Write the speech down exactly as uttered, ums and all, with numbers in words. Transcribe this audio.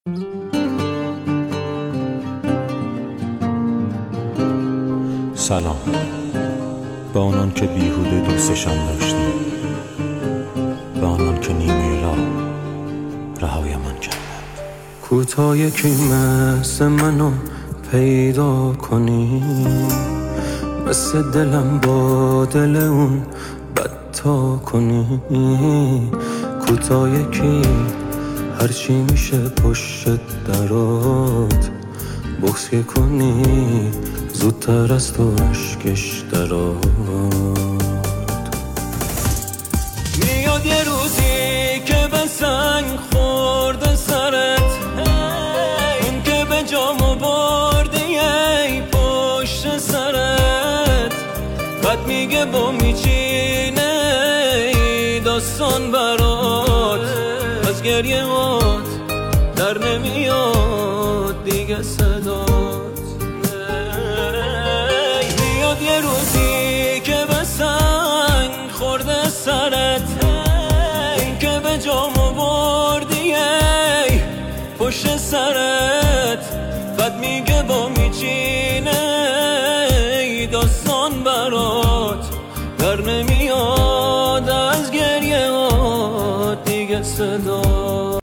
سلام به آنان که بیهوده دوستشان داشتیم، به آنان که نیمه راه رهایمان کردند. کوتاه یکی مثل منو پیدا کنی، مثل دلم با دل اون بدتا کنی. کوتاه یکی هرچی میشه پشت درات بغض کنی، زودتر از تو عشقش درات. میاد یه روزی که به سنگ خورده سرت، اون که به جامو بردی ای پشت سرت. بعد میگه با میچینه داستان برات، از گریه هات در نمیاد دیگه صدات. میاد یه روزی که به سنگ خورده سرت، این که به جامو بردی ای پشت سرت. بعد میگه با میچینه داستان برات، در نمیاد از گریه هات دیگه صدات.